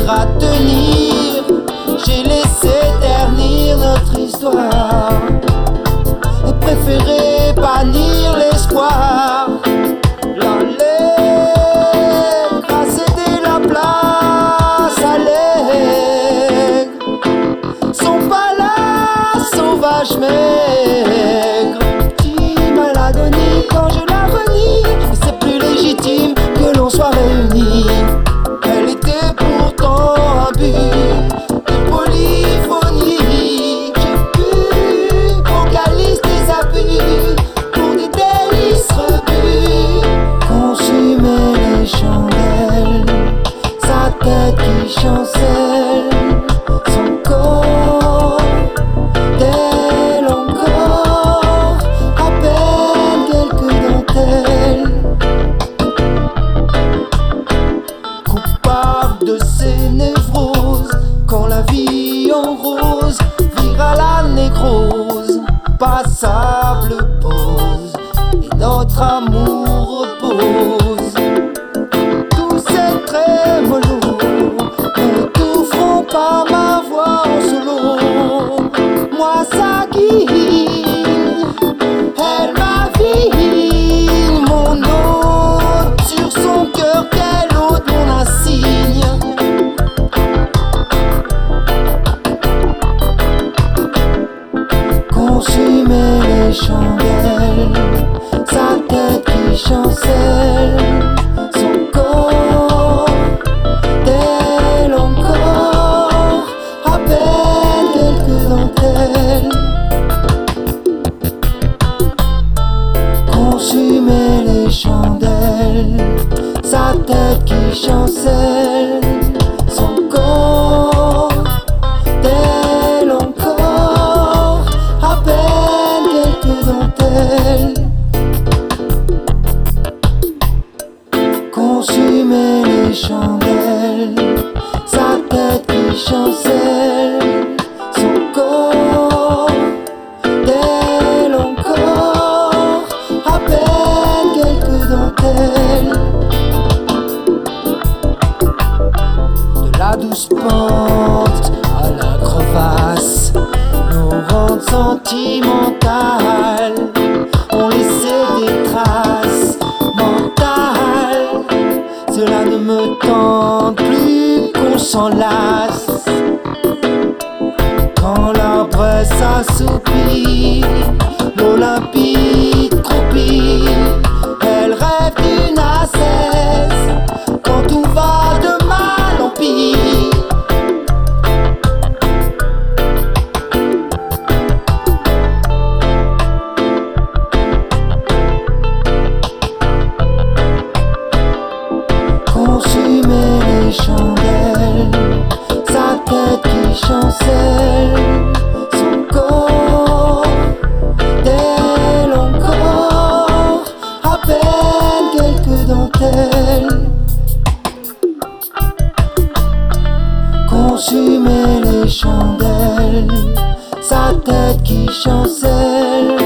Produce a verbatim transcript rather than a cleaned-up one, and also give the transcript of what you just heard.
réussir à tenir. J'ai laissé ternir notre histoire et préféré bannir l'espoir. L'allègre a cédé la place à l'aigle. Son palace sauvage maigre, ultime à l'agonie quand je la renie. C'est plus légitime que l'on soit réunis. Elle était pourtant un but de polyphonie. J'ai bu au calice des abus pour des délices rebus. Consumer les chandelles, sa tête qui chancelle, son corps tel encore, à peine quelques dentelles. Coupable de ses névroses, quand la vie en rose vire à la nécrose, passable pause et notre amour repose. Tous ces traits mollo ne t'offront pas ma voix en solo. Moi ça guide, elle m'avile, mon hôte sur son cœur, quel hôte mon insigne. Consumer les chandelles, sa tête qui chancelle, son corps tel encore, à peine quelques dentelles. Consumer les chandelles, sa tête qui chancelle, son corps tel encore, à peine quelques dentelles. Consumer les chandelles, sa tête qui chancelle, son corps tel encore, à peine quelques dentelles. De la douce pente à la crevasse, nos rentes sentimentales ont laissé des traces mentales. Cela ne me tente plus qu'on s'enlace. Quand l'arbre s'assoupit, l'Olympide croupit, elle rêve d'une assesse. Quand tout va de mal en pis, consumer les chandelles, sa tête qui chancelle, son corps tel encore, à peine quelques dentelles. Consumer les chandelles, sa tête qui chancelle,